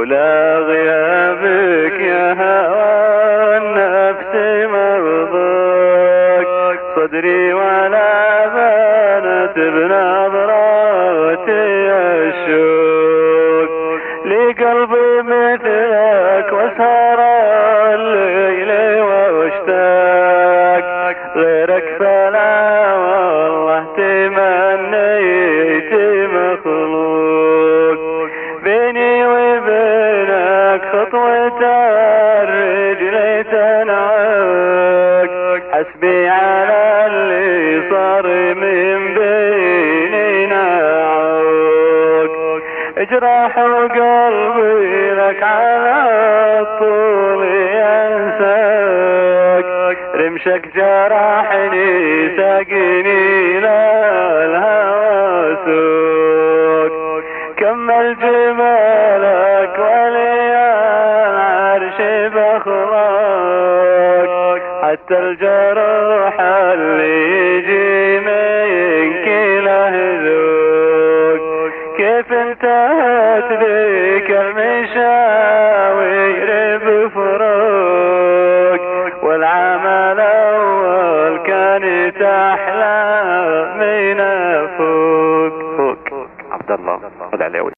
لولا غيابك يا هوى النفس مرضاك، صدري ولا بانت بنظراتي الشوق، لقلبي مثلك وسهر الليل واشتاق، غيرك فلا والله تمنيت مخلوق، بيني وبينك خطوة الرجل تنعك، حسبي على اللي صار من بيننا عوق، اجرح قلبي لك على الطول ينساك، رمشك جرحني ساقني للهوى سوق، كمل جمالك ولي العرش بخلاك، حتى الجرح اللي يجي منك له ذوق، كيف انتهت ذيك المشاوير بفروق، والعمل اول كانت احلى من فوق. عبد الله العلاوي.